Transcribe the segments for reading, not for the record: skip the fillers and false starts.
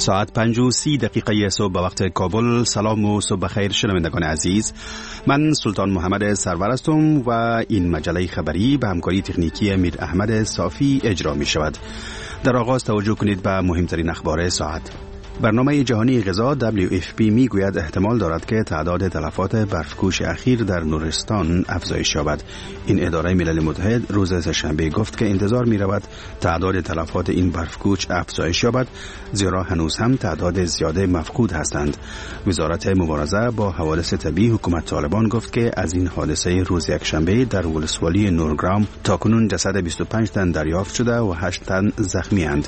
ساعت 5:30 صبح به وقت کابل. سلام و صبح بخیر شنوندگان عزیز، من سلطان محمد سرور هستم و این مجله خبری به همکاری تکنیکی امیر احمد صافی اجرا می شود. در آغاز توجه کنید به مهمترین اخبار ساعت. برنامه جهانی غذا WFP می گوید احتمال دارد که تعداد تلفات برفکوش اخیر در نورستان افزایش یابد. این اداره ملل متحد روز سه‌شنبه گفت که انتظار می رود تعداد تلفات این برفکوش افزایش یابد، زیرا هنوز هم تعداد زیاده مفقود هستند. وزارت مبارزه با حوادث طبیعی حکومت طالبان گفت که از این حادثه روز یکشنبه در ولسوالی نورگرام تاکنون جسد 25 تن دریافت شده و 8 تن زخمی اند.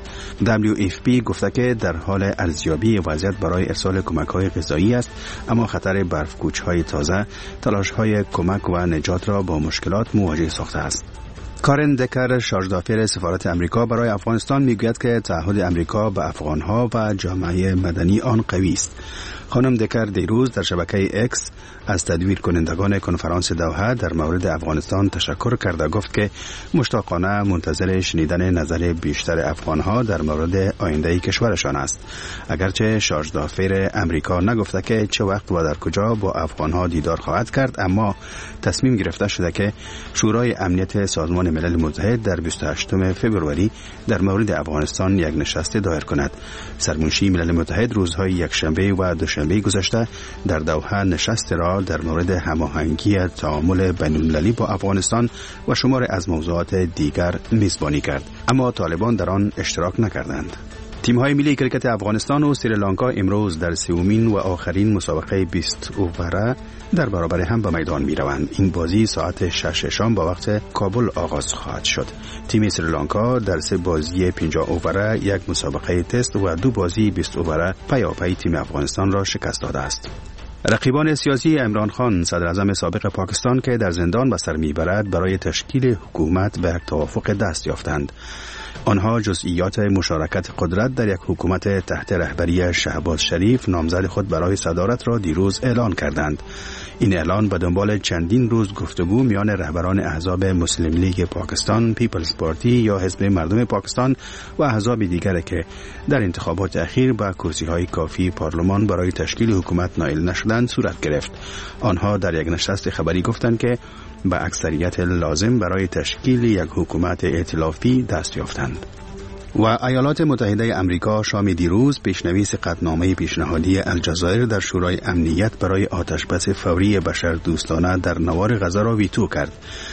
WFP گفته که در حال ارزیابی وضعیت برای ارسال کمک‌های غذایی است، اما خطر برفکوچ‌های تازه تلاش‌های کمک و نجات را با مشکلات مواجه ساخته است. کارن دکر، شارژدافر سفارت امریکا برای افغانستان، میگوید که تعهد امریکا به افغان‌ها و جامعه مدنی آن قوی است. خانم دکر دیروز در شبکه اکس از تدویر کنندگان کنفرانس دوحه در مورد افغانستان تشکر کرده گفت که مشتاقانه منتظر شنیدن نظر بیشتر افغانها در مورد آینده کشورشان است. اگرچه شارژدافر امریکا نگفته که چه وقت و در کجا با افغانها دیدار خواهد کرد، اما تصمیم گرفته شده که شورای امنیت سازمان ملل متحد در 28 فوریه در مورد افغانستان یک نشست دایر کند. سرمنشی ملل متحد روزهای یکشنبه و دوشنبه گذشته در دوحه نشست را در مورد هماهنگی تعامل بین‌المللی با افغانستان و شمار از موضوعات دیگر میزبانی کرد، اما طالبان در آن اشتراک نکردند. تیم‌های ملی کریکت افغانستان و سریلانکا امروز در سومین و آخرین مسابقه 20 اووره در برابر هم به میدان می‌روند. این بازی ساعت 6 شام با وقت کابل آغاز خواهد شد. تیم سریلانکا در 3 بازی 50 اووره، 1 مسابقه تست و 2 بازی 20 اووره پیاپی تیم افغانستان را شکست داده است. رقیبان سیاسی عمران خان، صدر اعظم سابق پاکستان که در زندان به سر میبرد، برای تشکیل حکومت به توافق دست یافتند. آنها جزئیات مشارکت قدرت در یک حکومت تحت رهبری شهباز شریف، نامزد خود برای صدارت، را دیروز اعلان کردند. این اعلان به دنبال چندین روز گفتگو میان رهبران احزاب مسلم لیگ پاکستان، پیپلز پارتی یا حزب مردم پاکستان و احزاب دیگر که در انتخابات اخیر با کرسی‌های کافی پارلمان برای تشکیل حکومت نائل نشدند صورت گرفت. آنها در یک نشست خبری گفتند که با اکثریت لازم برای تشکیل یک حکومت ائتلافی دست یافتند. و ایالات متحده امریکا شام دیروز پیشنویس قطعنامه پیشنهادی الجزایر در شورای امنیت برای آتشبس فوری بشردوستانه در نوار غزه را ویتو کرد.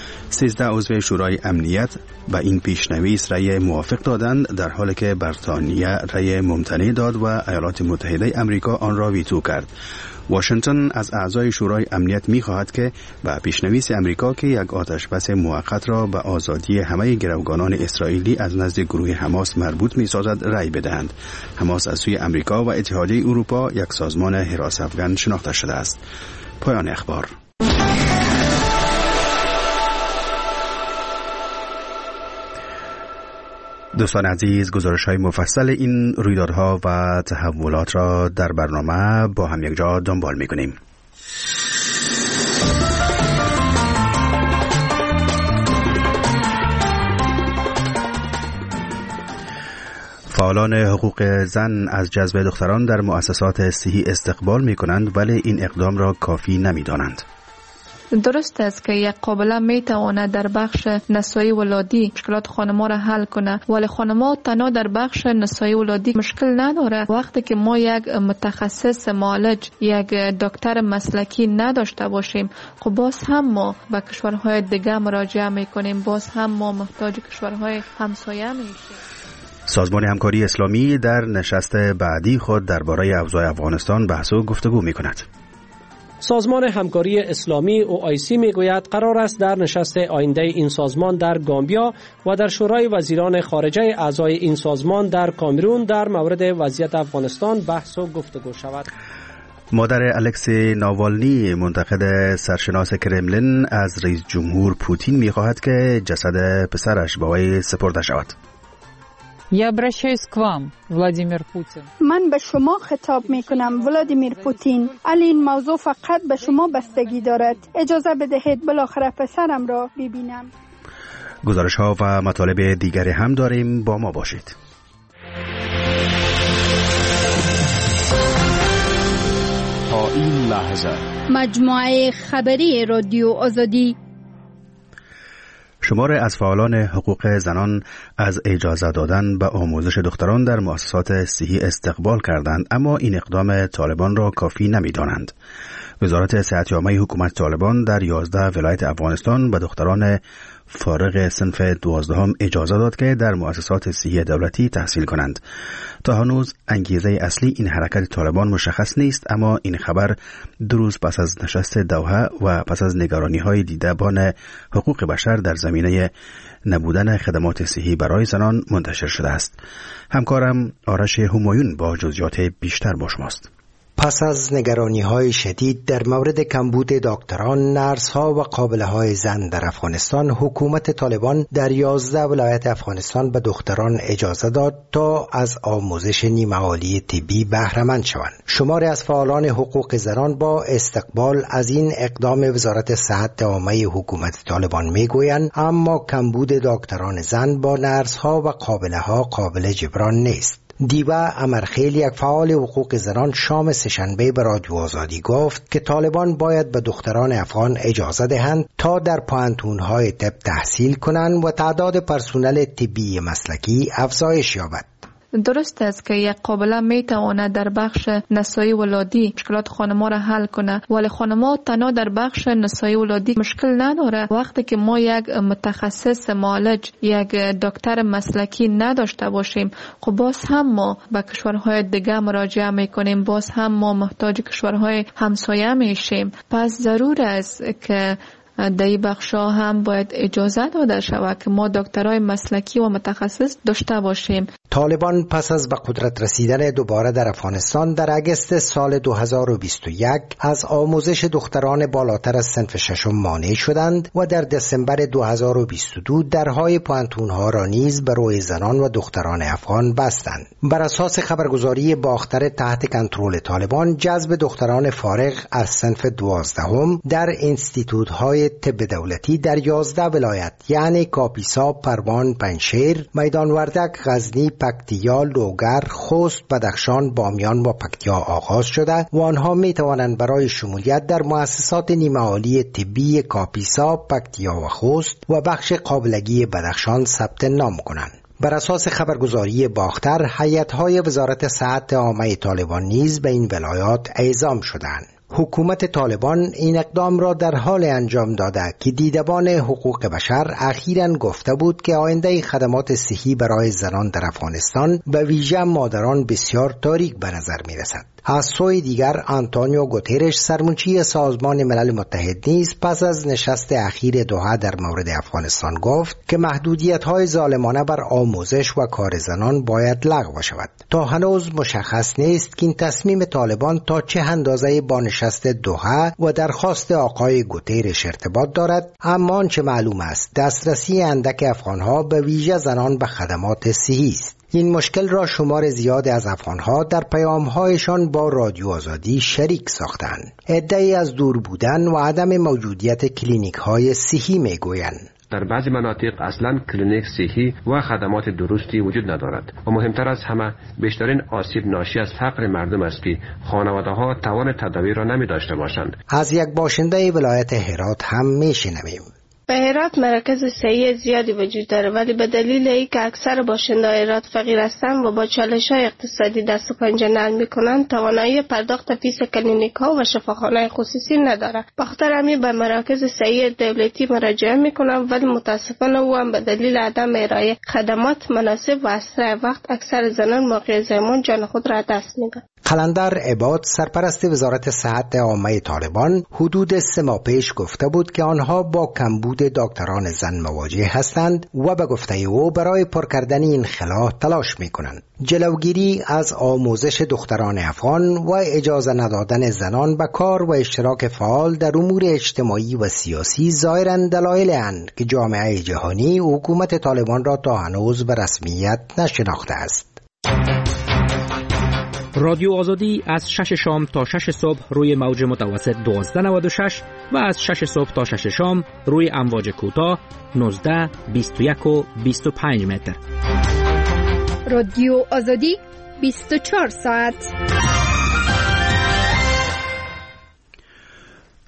13 عضو شورای امنیت به این پیشنویس رأی موافق دادند، در حالی که بریتانیا رأی ممتنع داد و ایالات متحده امریکا آن را ویتو کرد. واشنگتن از اعضای شورای امنیت می‌خواهد که به پیشنویس امریکا که یک آتشبس موقت را به آزادی همه گروگانان اسرائیلی از نزد گروه حماس مربوط می‌سازد رأی بدهند. حماس از سوی امریکا و اتحادیه اروپا یک سازمان حراس افغان شناخته شده است. پایان اخبار. دوستان عزیز، گزارش‌های مفصل این رویدادها و تحولات را در برنامه با هم یک جا دنبال می‌کنیم. فعالان حقوق زن از جذب دختران در مؤسسات صحی استقبال می‌کنند، ولی این اقدام را کافی نمی‌دانند. درست است که یک قابله میتواند در بخش نسایی ولادی مشکلات خانم‌ها را حل کنه، ولی خانم‌ها تنها در بخش نسایی ولادی مشکل نداره. وقتی که ما یک متخصص معالج، یک دکتر مسلکی نداشته باشیم، خب باز هم ما به کشورهای دیگه مراجعه میکنیم، باز هم ما محتاج کشورهای همسایه میشیم. سازمان همکاری اسلامی در نشست بعدی خود درباره اوضاع افغانستان بحث و گفتگو میکند. سازمان همکاری اسلامی OIC میگوید قرار است در نشست آینده این سازمان در گامبیا و در شورای وزیران خارجه اعضای این سازمان در کامرون در مورد وضعیت افغانستان بحث و گفتگو شود. مادر الکسی ناوالنی، منتقد سرشناس کرملین، از رئیس جمهور پوتین می‌خواهد که جسد پسرش به وی سپرده شود. Я обращаюсь к вам, Владимир Путин. من به شما خطاب می کنم ولادیمیر پوتین. علی این موضوع فقط به شما بستگی دارد. اجازه بدهید بالاخره پسرم را ببینم. گزارش ها و مطالب دیگری هم داریم، با ما باشید. این لحظه مجموعه خبری رادیو آزادی. شماری از فعالان حقوق زنان از اجازه دادن به آموزش دختران در مؤسسات صحی استقبال کردند، اما این اقدام طالبان را کافی نمی‌دانند. وزارت صحت عامه حکومت طالبان در 11 ولایت افغانستان به دختران فارغ صنف 12 اجازه داد که در مؤسسات صحی دولتی تحصیل کنند. تا هنوز انگیزه اصلی این حرکت طالبان مشخص نیست، اما این خبر 2 روز پس از نشست دوحه و پس از نگرانی‌های دیدبان حقوق بشر در زمینه نبودن خدمات صحی برای زنان منتشر شده است. همکارم آرش همایون با جزئیات بیشتر با شماست. پس از نگرانی‌های شدید در مورد کمبود دکتران، نرس‌ها و قابله‌های زن در افغانستان، حکومت طالبان در 11 ولایت افغانستان به دختران اجازه داد تا از آموزش نیمه‌عالی طبی بهره مند شوند. شماری از فعالان حقوق زنان با استقبال از این اقدام وزارت صحت عامه حکومت طالبان میگویند اما کمبود دکتران زن با نرس‌ها و قابله‌ها قابل جبران نیست. دیبا امرخیل، یک فعال حقوق زنان، شام سه‌شنبه به رادیو آزادی گفت که طالبان باید به دختران افغان اجازه دهند تا در پوهنتون‌های طب تحصیل کنند و تعداد پرسنل طبی مسلکی افزایش یابد. درست است که یک قابله می تواند در بخش نسایی ولادی مشکلات خانم‌ها را حل کنه، ولی خانم‌ها تنها در بخش نسایی ولادی مشکل نداره. وقتی که ما یک متخصص معالج، یک دکتر مسلکی نداشته باشیم، خب باز هم ما به کشورهای دیگه مراجعه میکنیم، باز هم ما محتاج کشورهای همسایه میشیم. پس ضرور است که در این بخشا هم باید اجازه داده شود که ما دکترای مسلکی و متخصص داشته باشیم. طالبان پس از به قدرت رسیدن دوباره در افغانستان در اگست سال 2021 از آموزش دختران بالاتر از صنف 6 مانع شدند و در دسامبر 2022 درهای پوهنتون‌ها را نیز برای زنان و دختران افغان بستند. بر اساس خبرگزاری باختر تحت کنترل طالبان، جذب دختران فارغ از صنف 12 در انستیتوت‌های طب دولتی در 11 ولایت یعنی کاپیسا، پروان، پنجشیر، میدان وردک، غزنی، پکتیا، لوگر، خوست، بدخشان، بامیان و پکتیا آغاز شده و آنها می توانند برای شمولیت در مؤسسات نیمه عالی طبی کاپیسا، پکتیا و خوست و بخش قابلگی بدخشان ثبت نام کنند. بر اساس خبرگزاری باختر، هیئت‌های وزارت صحت عامه طالبان نیز به این ولایات اعزام شدند. حکومت طالبان این اقدام را در حال انجام داده که دیدبان حقوق بشر اخیراً گفته بود که آینده خدمات صحی برای زنان در افغانستان به ویژه مادران بسیار تاریک به نظر می رسد. از سوی دیگر آنتونیو گوترش، سرمنشی سازمان ملل متحد نیز پس از نشست اخیر دوحه در مورد افغانستان گفت که محدودیت‌های ظالمانه بر آموزش و کار زنان باید لغو شود. تا هنوز مشخص نیست که این تصمیم طالبان تا چه اندازه با نشست دوحه و درخواست آقای گوترش ارتباط دارد، اما آنچه معلوم است دسترسی اندک افغان‌ها به ویژه زنان به خدمات صحی است. این مشکل را شمار زیاد از افغان‌ها در پیام‌هایشان با رادیو آزادی شریک ساختند. عده‌ای از دور بودن و عدم موجودیت کلینیک‌های صحی می‌گویند. در بعضی مناطق اصلا کلینیک صحی و خدمات درستی وجود ندارد و مهمتر از همه بیشترین آسیب ناشی از فقر مردم است که خانواده‌ها توان تداوی را نمی داشته باشند. از یک باشنده ولایت هرات هم میشنویم. به هرات مراکز صحی زیادی وجود داره، ولی به دلیل اینکه اکثر باشنده‌های هرات فقیر هستند و با چالش‌های اقتصادی دست و پنجه نرم می‌کنند، توانایی پرداخت فیس کلینیک‌ها و شفاخانه‌های خصوصی ندارند. بخاطر همین به مراکز صحی دولتی مراجعه می‌کنند، ولی متأسفانه او هم به دلیل عدم ارائه خدمات مناسب و اسرع وقت اکثر زنان موقع زایمان جان خود را دست می‌دهند. قلندر عباد، سرپرست وزارت صحت عامه طالبان، حدود 3 ماه پیش گفته بود که آنها با کمبود دکتران زن مواجه هستند و به گفته او برای پر کردن این خلا تلاش می‌کنند. جلوگیری از آموزش دختران افغان و اجازه ندادن زنان به کار و اشتراک فعال در امور اجتماعی و سیاسی ظاهراً دلایل اند که جامعه جهانی حکومت طالبان را تا هنوز به رسمیت نشناخته است. رادیو آزادی از 6 شام تا 6 صبح روی موج متوسط 1296 و از 6 صبح تا 6 شام روی امواج کوتاه 19، 21 و 25 متر. رادیو آزادی 24 ساعت.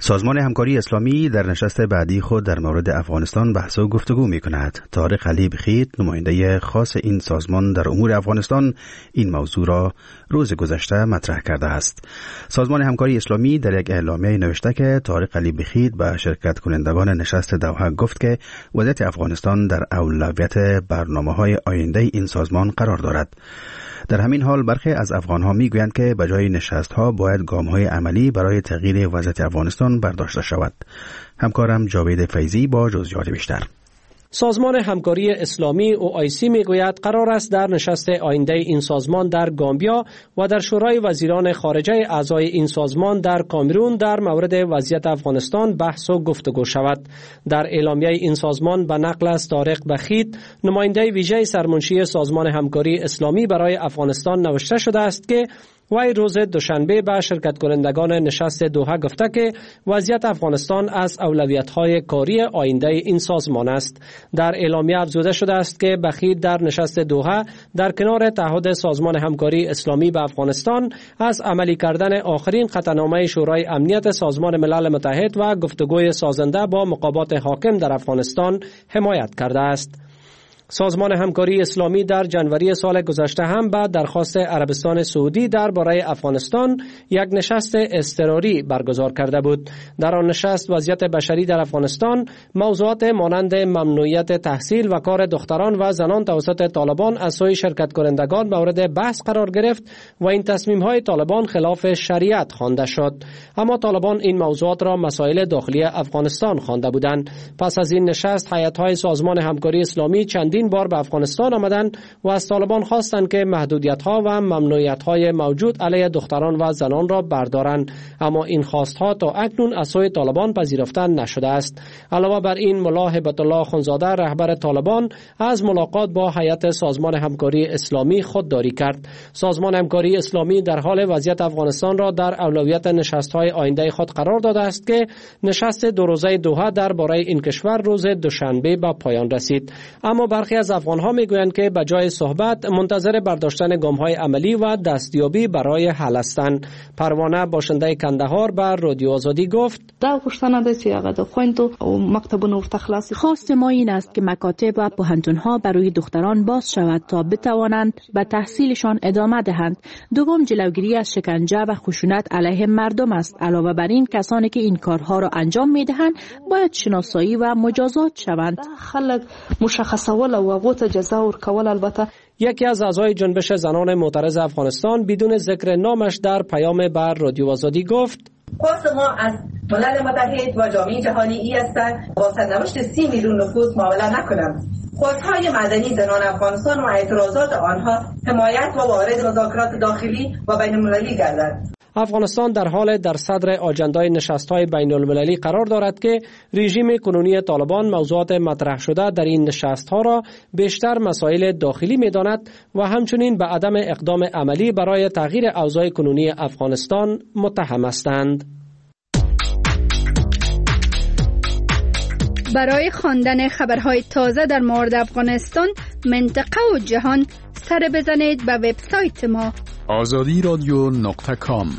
سازمان همکاری اسلامی در نشست بعدی خود در مورد افغانستان بحث و گفتگو می کند. طارق علی بخیت، نماینده خاص این سازمان در امور افغانستان، این موضوع را روز گذشته مطرح کرده است. سازمان همکاری اسلامی در یک اعلامیه نوشته که طارق علی بخیت به شرکت کنندگان نشست دوحه گفت که وضعیت افغانستان در اولویت برنامه‌های آینده این سازمان قرار دارد. در همین حال برخی از افغانها میگویند که به جای نشست‌ها باید گام‌های عملی برای تغییر وضعیت افغانستان برداشته شود. همکارم جاوید فیضی با جزئیات بیشتر. سازمان همکاری اسلامی OIC میگوید قرار است در نشست آینده این سازمان در گامبیا و در شورای وزیران خارجه اعضای این سازمان در کامرون در مورد وضعیت افغانستان بحث و گفتگو شود. در اعلامیه این سازمان به نقل از طارق بخیت، نماینده ویژه سرمنشی سازمان همکاری اسلامی برای افغانستان نوشته شده است که وی روز دوشنبه به شرکت کنندگان نشست دوحه گفته که وضعیت افغانستان از اولویت‌های کاری آینده این سازمان است. در اعلامیه افزوده شده است که بخیت در نشست دوحه در کنار تعهد سازمان همکاری اسلامی به افغانستان از عملی کردن آخرین قطعنامه شورای امنیت سازمان ملل متحد و گفتگوی سازنده با مقامات حاکم در افغانستان حمایت کرده است. سازمان همکاری اسلامی در جنوری سال گذشته هم به درخواست عربستان سعودی درباره افغانستان یک نشست اضطراری برگزار کرده بود. در آن نشست وضعیت بشری در افغانستان، موضوعات مانند ممنوعیت تحصیل و کار دختران و زنان توسط طالبان از سوی شرکت کنندگان مورد بحث قرار گرفت و این تصمیم‌های طالبان خلاف شریعت خوانده شد. اما طالبان این موضوعات را مسائل داخلی افغانستان خوانده بودند. پس از این نشست هیئت‌های سازمان همکاری اسلامی چندین بار به افغانستان آمدند و از طالبان خواستند که محدودیت‌ها و ممنوعیت‌های موجود علیه دختران و زنان را بردارند، اما این خواست‌ها تا اکنون از سوی طالبان پذیرفته نشده است. علاوه بر این، ملا هبت الله خونزاده رهبر طالبان از ملاقات با هیئت سازمان همکاری اسلامی خودداری کرد. سازمان همکاری اسلامی در حال وضعیت افغانستان را در اولویت نشست‌های آینده خود قرار داده است که نشست دو روزه دوحه درباره این کشور روز دوشنبه به پایان رسید. اما برخی از افغانها میگویند که به جای صحبت منتظر برداشتن گام‌های عملی و دستیابی برای حل هستند. پروانه باشنده کندهار بر رادیو آزادی گفت: خواست ما این است که مکاتب و پوهنتون‌ها برای دختران باز شود تا بتوانند به تحصیلشان ادامه دهند. دوم، جلوگیری از شکنجه و خشونت علیه مردم است. علاوه بر این، کسانی که این کارها را انجام میدهند باید شناسایی و مجازات شوند. یکی از اعضای جنبش زنان معترض افغانستان بدون ذکر نامش در پیام بر رادیو آزادی گفت: خواست ما از ملل متحد و جامعه جهانی ای است با سرنوشت 30 میلیون نفوس معامله نکنند. خواستهای مدنی زنان افغانستان و اعتراضات آنها حمایت و وارد مذاکرات داخلی و بین المللی گردد. افغانستان در حال در صدر آجندای نشست‌های بین المللی قرار دارد که رژیم کنونی طالبان موضوعات مطرح شده در این نشست‌ها را بیشتر مسائل داخلی می‌داند و همچنین به عدم اقدام عملی برای تغییر اوضاع کنونی افغانستان متهم هستند. برای خواندن خبرهای تازه در مورد افغانستان، منطقه و جهان سر بزنید به وبسایت ما azadi.com.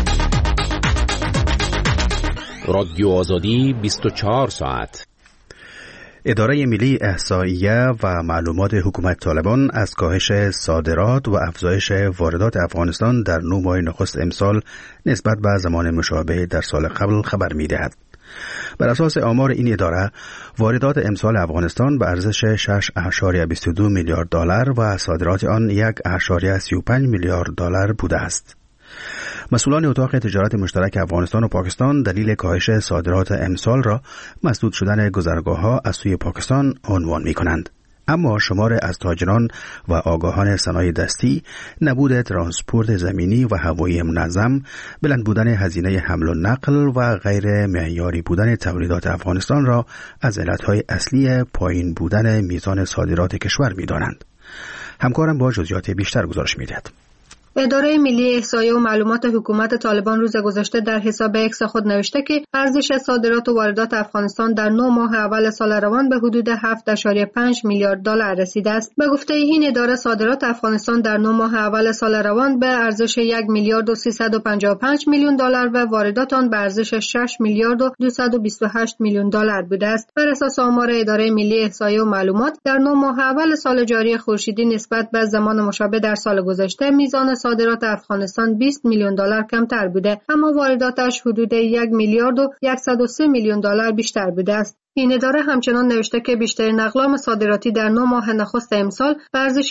رادیو آزادی 24 ساعت. اداره ملی احصائیه و معلومات حکومت طالبان از کاهش صادرات و افزایش واردات افغانستان در 9 ماه نخست امسال نسبت به زمان مشابه در سال قبل خبر می‌دهد. بر اساس آمار این اداره، واردات امسال افغانستان به ارزش 6.22 میلیارد دلار و صادرات آن 1.35 میلیارد دلار بوده است. مسئولان اتاق تجارت مشترک افغانستان و پاکستان دلیل کاهش صادرات امسال را مسدود شدن گذرگاه‌ها از سوی پاکستان عنوان می‌کنند. اما شمار از تاجران و آگاهان صنایع دستی، نبود ترانسپورت زمینی و هوایی منظم، بلند بودن هزینه حمل و نقل و غیر معیاری بودن تولیدات افغانستان را از علتهای اصلی پایین بودن میزان صادرات کشور می‌دانند. همکارم با جزئیات بیشتر گزارش می‌دهد. اداره ملی احصایه و معلومات حکومت طالبان روز گذشته در حساب اکس خود نوشته که ارزش صادرات و واردات افغانستان در 9 ماه اول سال روان به حدود 7.5 میلیارد دلار رسیده است. به گفته این اداره صادرات افغانستان در 9 ماه اول سال روان به ارزش 1 میلیارد و 355 میلیون دلار و واردات آن به ارزش 6 میلیارد و 228 میلیون دلار بوده است. بر اساس آمار اداره ملی احصایه و معلومات در 9 ماه اول سال جاری خورشیدی نسبت به زمان مشابه در سال گذشته میزان صادرات افغانستان 20 میلیون دلار کمتر بوده، اما وارداتش حدود 1 میلیارد و 103 میلیون دلار بیشتر بوده است. این اداره همچنان نوشته که بیشترین اقلام صادراتی در 9 ماه نخست امسال به ارزش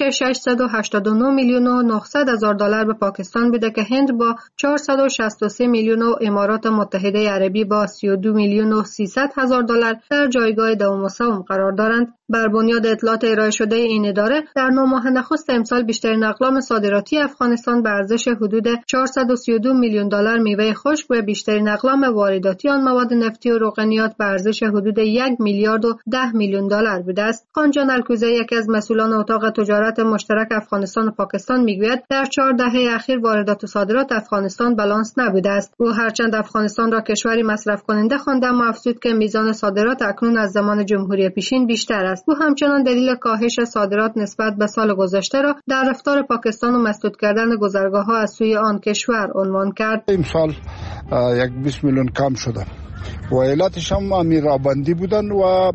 689 میلیون و 900 هزار دلار به پاکستان بوده که هند با 463 میلیون و امارات متحده عربی با 32 میلیون و 300 هزار دلار در جایگاه دوم و سوم قرار دارند. بر بنیاد اطلاعات ارائه شده این اداره در 9 ماه نخست امسال بیشترین اقلام صادراتی افغانستان به ارزش حدود 432 میلیون دلار میوه خشک و بیشترین اقلام وارداتی آن مواد نفتی و روغنیات به ارزش حدود 1 میلیارد و 10 میلیون دلار بوده است. خانجان الکوزه یکی از مسئولان اتاق تجارت مشترک افغانستان و پاکستان میگوید در 4 دهه اخیر واردات و صادرات افغانستان بالانس نبوده است. او هرچند افغانستان را کشوری مصرف کننده خوانده اما افزود که میزان صادرات اکنون از زمان جمهوری پیشین بیشتر است. او همچنان دلیل کاهش صادرات نسبت به سال گذشته را در رفتار پاکستان و مسدود کردن گذرگاه‌ها از سوی آن کشور عنوان کرد. امسال 20 میلیون کم شده و علتش هم امیرآبادی بودن و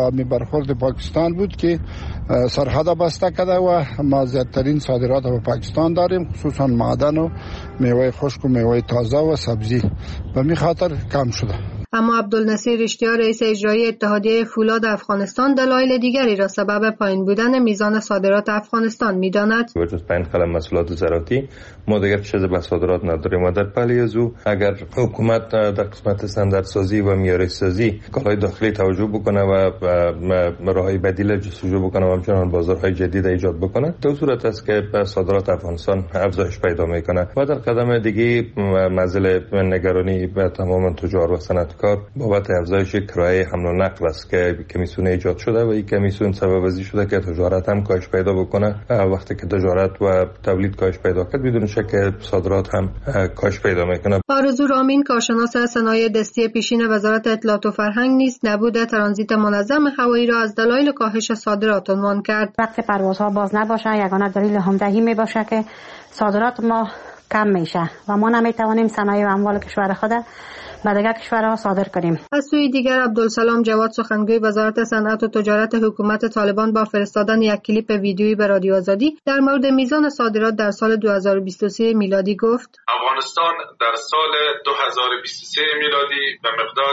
برخورد پاکستان بود که سرحد بسته کرده و ما زیادترین صادرات به پاکستان داریم، خصوصا معدن و میوه خشک و میوه تازه و سبزی، به می خاطر کم شده. اما عبدالنصیر اشتیار رئیس اجرایی اتحادیه فولاد افغانستان دلایل دیگری را سبب پایین بودن میزان صادرات افغانستان می‌داند. وجود پایین خلم محصولات زراعتی ما دیگر چیز به صادرات نداریم و در پلی از او اگر حکومت در قسمت استانداردسازی و معیارسازی کالای داخلی توجه بکنه و راههای بدیل جستجو بکنه و همچنان بازارهای جدید ایجاد بکنه، در صورت است که صادرات افغانستان افزایش پیدا میکنه و در قدم دیگه مسئله نگرانی به تمام تجار و صنعتکار بابت افزایش کرایه حمل و نقل است که کمیسیون ایجاد شده و این کمیسیون سبب ازی شده که تجارت هم کاهش پیدا بکنه. وقتی که تجارت و تولید کاهش پیدا کرد بدون شک صادرات هم کاهش پیدا میکنه. آرزو رامین کارشناس صنایع دستی پیشین وزارت اطلاعات و فرهنگ نیز نبود ترانزیت منظم هوایی را از دلایل کاهش صادرات عنوان کرد. وقتی پروازها باز نباشه یگانه دلیل همدهی می باشه که صادرات ما کم میشه و ما نمیتوانیم صنایع و اموال کشور خود به دیگر کشورها صادر کنیم. از سوی دیگر عبدالسلام جواد سخنگوی وزارت صنعت و تجارت حکومت طالبان با فرستادن یک کلیپ ویدیویی به رادیو آزادی در مورد میزان صادرات در سال 2023 میلادی گفت: افغانستان در سال 2023 میلادی به مقدار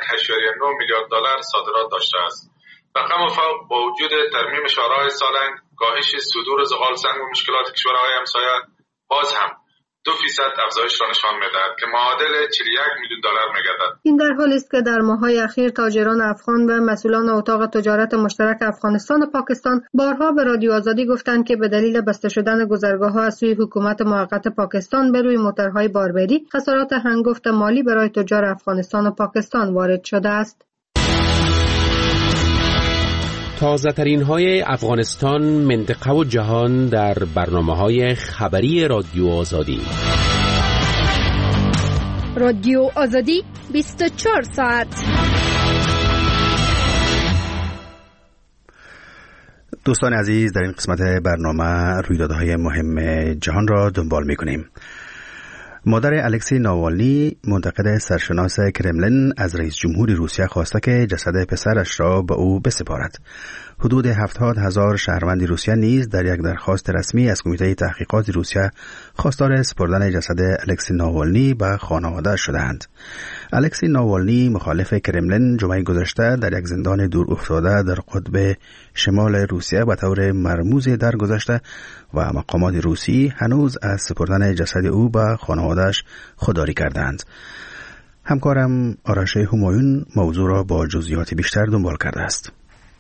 1.9 میلیارد دلار صادرات داشته است. رقم فوق با وجود ترمیم شورای سالنگ، کاهش صدور زغال سنگ و مشکلات کشورهای همسایه باز هم 2% افزایش را نشان می‌دهد که معادل 41 میلیون دلار می‌گردد. این در حالی است که در ماه‌های اخیر تاجران افغان و مسئولان اتاق تجارت مشترک افغانستان و پاکستان بارها به رادیو آزادی گفتند که به دلیل بسته شدن گذرگاه‌ها از سوی حکومت موقت پاکستان به روی موترهای باربری خسارات هنگفت مالی برای تجار افغانستان و پاکستان وارد شده است. تازه ترین های افغانستان، منطقه و جهان در برنامه‌های خبری رادیو آزادی. رادیو آزادی 24 ساعت. دوستان عزیز، در این قسمت برنامه رویدادهای مهم جهان را دنبال می‌کنیم. مادر الکسی ناوالنی، منتقد سرشناس کرملین، از رئیس جمهور روسیه خواسته که جسد پسرش را به او بسپارد. حدود 70,000 شهروند روسیه نیز در یک درخواست رسمی از کمیته تحقیقات روسیه خواستار سپردن جسد الکسی ناوالنی به خانواده شدند. الکسی ناوالنی مخالف کرملین جمعه گذشته در یک زندان دور افتاده در قطب شمال روسیه به طور مرموزی درگذشته و مقامات روسی هنوز از سپردن جسد او به خانواده‌اش خودداری کردند. همکارم آرش همایون موضوع را با جزئیات بیشتر دنبال کرده است.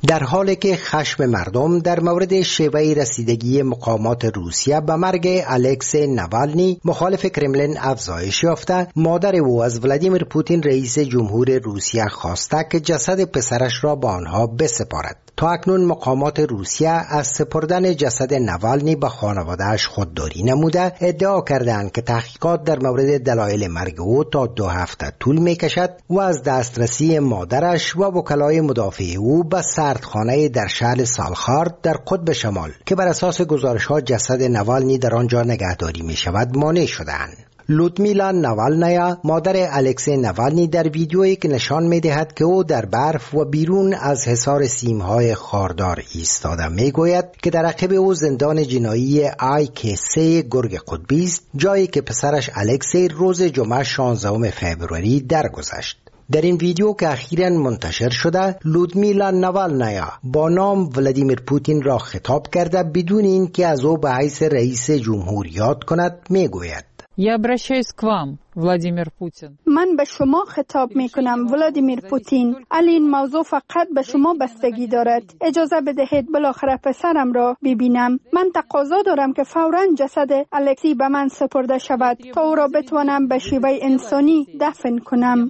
در حالی که خشم مردم در مورد شیوه رسیدگی مقامات روسیه به مرگ الکسی نوالنی مخالف کرملین افزایش یافته، مادر او از ولادیمیر پوتین رئیس جمهور روسیه خواسته که جسد پسرش را به آنها بسپارد. تا اکنون مقامات روسیه از سپردن جسد نوالنی به خانواده‌اش خودداری نموده، ادعا کردند که تحقیقات در مورد دلایل مرگ او تا 2 هفته طول می‌کشد و از دسترسی مادرش و وکلای مدافع او به سردخانه در شهر سالخارد در قطب شمال که بر اساس گزارش‌ها جسد نوالنی در آنجا نگهداری می‌شود مانع شدند. لودمیلا نوالنایا، مادر الکسی نوالنی، در ویدیویی که نشان می‌دهد که او در برف و بیرون از حصار سیم‌های خاردار ایستاده میگوید که در عقب او زندان جنایی IK3 گرگ قطبی است، جایی که پسرش الکسی روز جمعه 16 فوریه درگذشت. در این ویدیو که اخیراً منتشر شده، لودمیلا نوالنایا با نام ولادیمیر پوتین را خطاب کرده بدون اینکه از او به حیث رئیس جمهور یاد کند میگوید: Я обращаюсь к вам, Владимир Путин. من به شما خطاب می کنم ولادیمیر پوتین. این موضوع فقط به شما بستگی دارد. اجازه بدهید بالاخره پسرم را ببینم. من تقاضا دارم که فوراً جسد الکسی به من سپرده شود تا او را بتوانم به شیوه انسانی دفن کنم.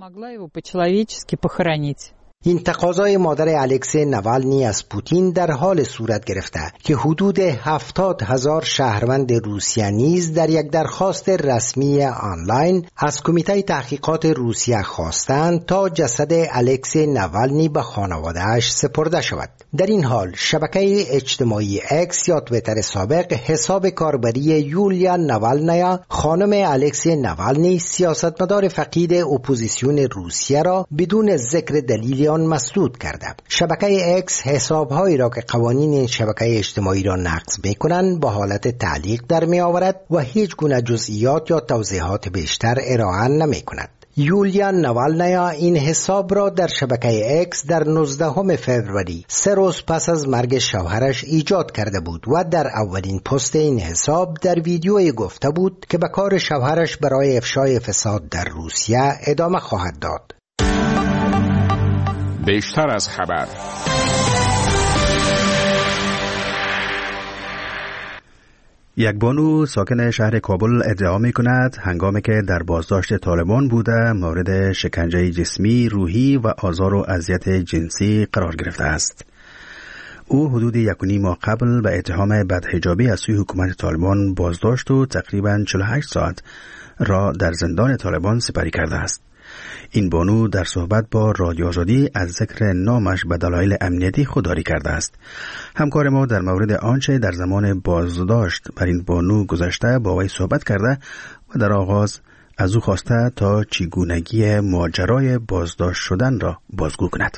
این تقاضای مادر الکسی نوالنی از پوتین در حال صورت گرفته که حدود 70,000 شهروند روسیه نیز در یک درخواست رسمی آنلاین از کمیته تحقیقات روسیه خواستند تا جسد الکسی نوالنی به خانواده‌اش سپرده شود. در این حال شبکه اجتماعی اکس یا توییتر سابق حساب کاربری یولیا نوالنایا، خانم الکسی نوالنی، سیاستمدار فقید اپوزیسیون روسیه را بدون ذکر دلیلی مسدود کرده. شبکه اکس حساب‌هایی را که قوانین این شبکه اجتماعی را نقض می‌کنند به حالت تعلیق در می‌آورد و هیچ گونه جزئیات یا توضیحات بیشتر ارائه نمی‌کند. یولیا نوالنایا این حساب را در شبکه اکس در 19 فوریه، 3 روز پس از مرگ شوهرش ایجاد کرده بود و در اولین پست این حساب در ویدیویی گفته بود که به کار شوهرش برای افشای فساد در روسیه ادامه خواهد داد. بیشتر از خبر. یک بانو ساکن شهر کابل ادعا می کند هنگامی که در بازداشت طالبان بوده مورد شکنجه جسمی، روحی و آزار و اذیت جنسی قرار گرفته است. او حدود 1.5 ماه قبل به اتهام بدحجابی از سوی حکومت طالبان بازداشت و تقریباً 48 ساعت را در زندان طالبان سپری کرده است. این بانو در صحبت با رادیو آزادی از ذکر نامش به دلایل امنیتی خودداری کرده است. همکار ما در مورد آنچه در زمان بازداشت بر این بانو گذشته با وی صحبت کرده و در آغاز از او خواسته تا چگونگی ماجرای بازداشت شدن را بازگو کند.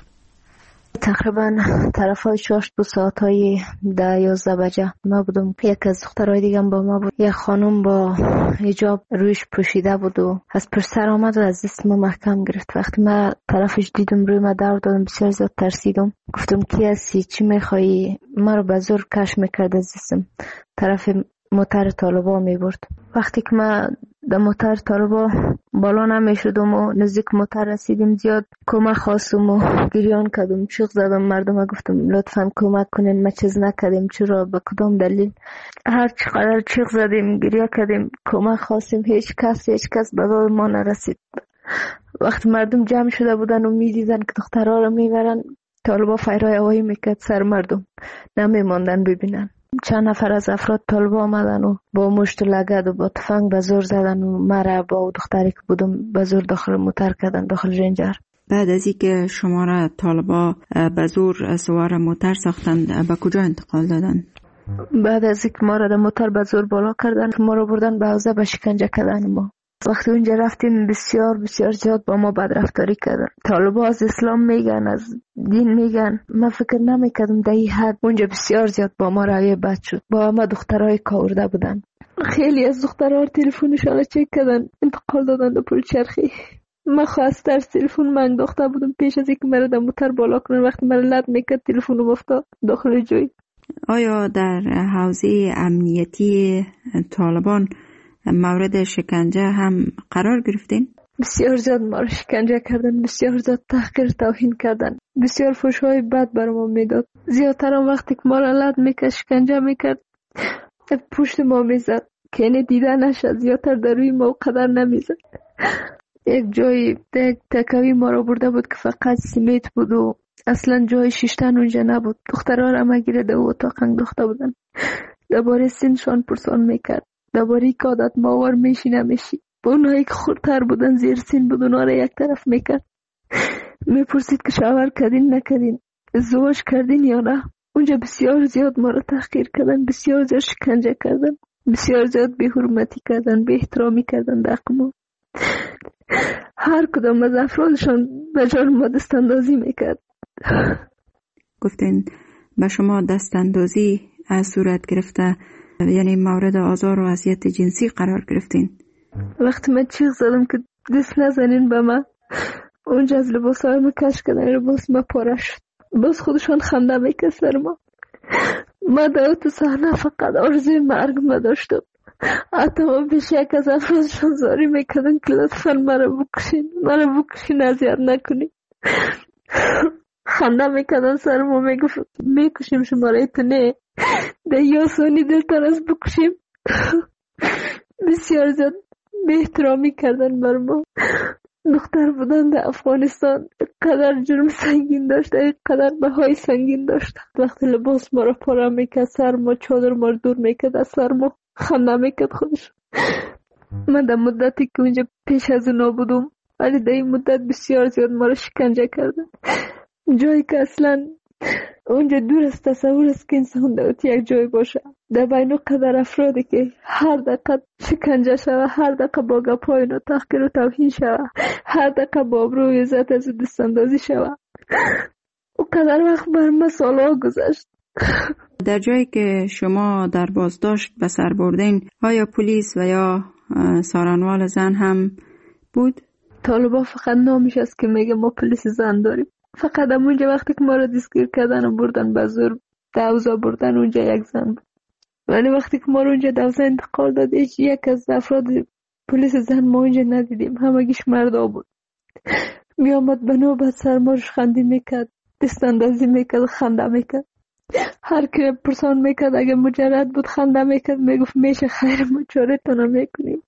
تقریبا طرفای 6 ساعتای 10-11 بجه ما بودم. یک از دخترای دیگه با ما بود. یک خانم با حجاب رویش پوشیده بود و از پشت سر آمد و از دست ما محکم گرفت. وقتی ما طرفش دیدم روی ما دور دادم، بسیار زیاد ترسیدم. گفتم کی هستی؟ چی میخوایی؟ ما رو به زور کش میکرد از دستم. طرف موتر طالبا میبرد. وقتی که ما در موتر طالبا بالا نمیشدم و نزدیک موتر رسیدیم، زیاد کمک خواستم و گریان کردم، چیغ زدم. مردم گفتم لطفاً کمک کنین، ما چیز نکردیم، چرا، به کدام دلیل؟ هر چقدر چیغ زدیم، گریه کردیم، کمک خواستیم، هیچ کس به داد ما نرسید. وقتی مردم جمع شده بودن و میدیدن که دخترها رو میبرن، طالبا فیرای هوایی میکرد سر مردم، نمیماندن ببینن. چند نفر از افراد طالبا آمدن و با مشت و لگد و با تفنگ به زور زدن و مرا با دختری که بودم به زور داخل موتر کردن، داخل رنجر. بعد از اینکه شما را طالبا به زور سوار موتر ساختند، به کجا انتقال دادن؟ بعد از اینکه ما را در موتر به زور بالا کردن، ما را بردن به حوزه به شکنجه کردن. ما وقتی اونجا رفتیم بسیار زیاد با ما بدرفتاری کردن. طالبا از اسلام میگن، از دین میگن. من فکر نمیکردم در این حد. اونجا بسیار زیاد با ما روی بد شد. با ما دخترای کاورده بودن. خیلی از دخترها تلفنشان چک کردن، انتقال دادن به پل چرخی. من خواست از تلفن من انداخته بودم پیش از اینکه مرا در موتر بالا کنن. وقتی مرا لد میکرد تلفنم افتاد داخل جوی. آیا در حوزه امنیتی طالبان مورد شکنجه هم قرار گرفتین؟ بسیار زیاد ما را شکنجه کردن، بسیار زیاد تحقیر توهین کردن، بسیار فحش‌های بد بر ما میداد. زیادتر هم وقتی که ما را لد میکرد، شکنجه میکرد، پشت ما میزد که اینه دیده نشد. زیادتر در روی ما قدر نمیزد. یک جای یک تکوی ما را برده بود که فقط سیمیت بود و اصلا جای شیشتن اونجا نبود. دخترها را هم گیره در اتاق انداخته بودن. درباره سنشان پرسان میکرد، درباره که عادت ماور میشی نمیشی. با اونهایی که خورتر بودن، زیر سن بود، اونها را یک طرف میکرد. میپرسید که شاور کردین نکردین، ازدواج کردین یا نه. اونجا بسیار زیاد ما را تحقیر کردن، بسیار زیاد شکنجه کردن، بسیار زیاد بی حرمتی کردن، بی احترامی کردن در حق ما. هر کدام از افرادشان به جان ما دستاندازی میکرد. گفتین به شما دستاندازی از صورت گرفته، یعنی مورد آزار و اذیت جنسی قرار گرفتین؟ وقتی من چیغ زدم که دست نزنین به من، اونجا از لباسای ما کش کردن، لباس ما پاره شد. باز خودشان خنده میکرد سر ما. ما در تو صحنه فقط آرزوی مرگ ما داشتم. حتی ما پیش یک از افرادشان زاری میکردن که لطفاً مرا بکشین، اذیت نکنین. خنده میکردن سر ما، میگفت میکشیم شما را، تو نه ده یا سانی دلتان از بکشیم. بسیار زیاد به احترامی کردن بر ما. دختر بودن در افغانستان قدر جرم سنگین داشته، قدر بهای سنگین داشته. وقتی لباس ما را پاره میکرد، سر ما چادر ما دور میکرد از سر ما، خنده میکرد خودش. من در مدتی که اونجا پیش از اونا بودم، ولی در این مدت بسیار زیاد ما را شکنجه کردن. جایی که اصلا اونجا دور از تصور است که انسان در یک جای باشه. در بین قدر افرادی که هر دقیقه شکنجه شوه، هر دقیقه با گپای اینا تحقیر و توهین شوه، هر دقیقه با ابرو و عزت از دستاندازی شوه. او قدر وقت بر ما سالها گذشت. در جایی که شما در بازداشت به سر بردین، آیا پلیس و یا سارنوال زن هم بود؟ طالبا فقط نامش است که میگه ما پلیس زن داریم. فقط اونجا وقتی که ما را دستگیر کردن و بردن به زور دوزا بردن، اونجا یک زن بود. ولی وقتی که ما رو اونجا دوزا انتقال داد، یک از افراد پلیس زن ما اونجا ندیدیم، همگیش مردا بود. می آمد به نوبت سر ما خندی میکرد، دستاندازی میکرد، خنده میکرد. هر که پرسان میکرد اگه مجرد بود خنده میکرد، میگفت میشه خیر ما چارتون میکنیم.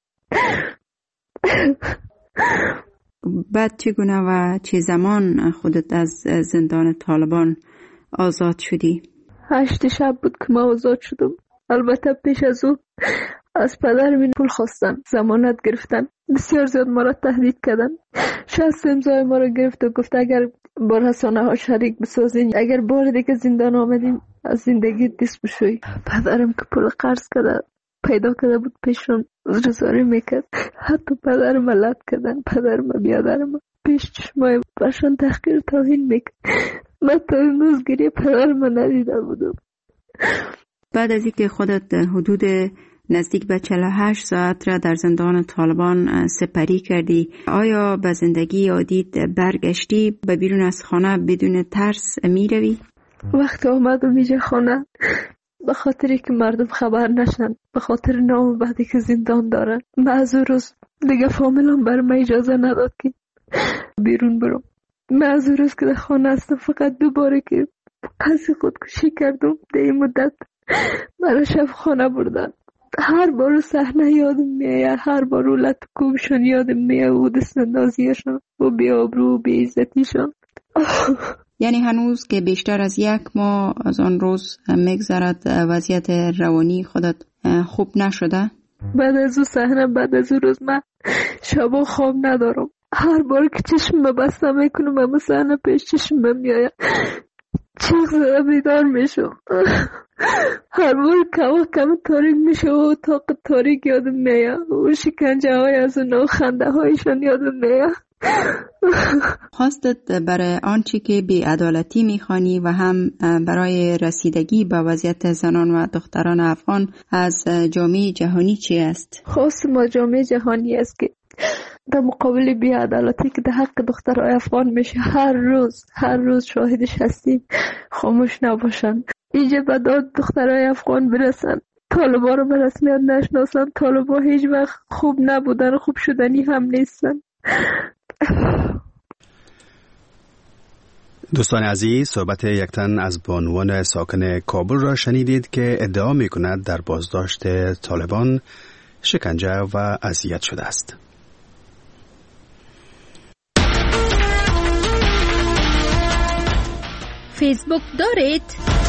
بعد چگونه و چه زمان خودت از زندان طالبان آزاد شدی؟ 8 شب بود که ما آزاد شدم. البته پیش از او از پدرم پول خواستن، ضمانت گرفتن، بسیار زیاد ما را تهدید کردن. 60 امضای ما را گرفت و گفت اگر با رسانه ها شریک بسازین، اگر بار دیگه زندان آمدیم از زندگی دست بشوی. پدرم که پول قرض کرده پیدا کرده بود پیشون زاری میکرد. حتی پدرم لط کردن، پدرم بیادرم پیش چشمای برشان تحقیر توهین میکرد. من تا امروز گریه پدرم ندیده بودم. بعد از اینکه خودت حدود نزدیک به 48 ساعت را در زندان طالبان سپری کردی، آیا به زندگی عادی برگشتی؟ به بیرون از خانه بدون ترس می روی؟ وقتی آمدم اینجا خانه، به خاطری که مردم خبر نشن، به خاطر نام بعدی که زندان دارن، من روز دیگه فامیلم بر من اجازه نداد که بیرون برم. من از روز که در خانه هستم فقط 2 باره که قصد خودکشی کردم در این مدت من شب خانه بردن. هر بار صحنه یادم میاد، هر بار رولت کوبشون یادم میاد و دستاندازیشون و بی‌آبرو و بی‌عزتیشون. یعنی هنوز که بیشتر از 1 ماه از آن روز میگذرد وضعیت روانی خودت خوب نشده؟ بعد از اون صحنه، بعد از اون روز من شبا خواب ندارم. هر بار که چشم بسته میکنم اما صحنه پیش چشم میاد، چیغ زده بیدار میشم. هر بار کم تاریک میشه و اتاق تاریک یادم میاد و شکنجه های از اون خنده هایشان یادم میاد. خواستت برای آنچه که بی‌عدالتی میخوانی و هم برای رسیدگی به وضعیت زنان و دختران افغان از جامعه جهانی چی است؟ خواست ما جامعه جهانی است که در مقابل بی‌عدالتی که در حق دخترای افغان میشه هر روز شاهدش هستیم، خاموش نباشن. اینجا به داد دخترای افغان برسن، طالبا رو به رسمیت نشناسن. طالبا هیچ وقت خوب نبودن، خوب شدنی هم نیستن. دوستان عزیز، صحبت یک تن از بانوان ساکن کابل را شنیدید که ادعا می کند در بازداشت طالبان شکنجه و اذیت شده است. فیسبوک دارید؟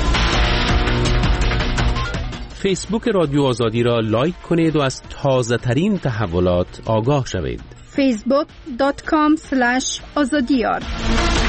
فیسبوک رادیو آزادی را لایک کنید و از تازه ترین تحولات آگاه شوید. facebook.com/azadiyar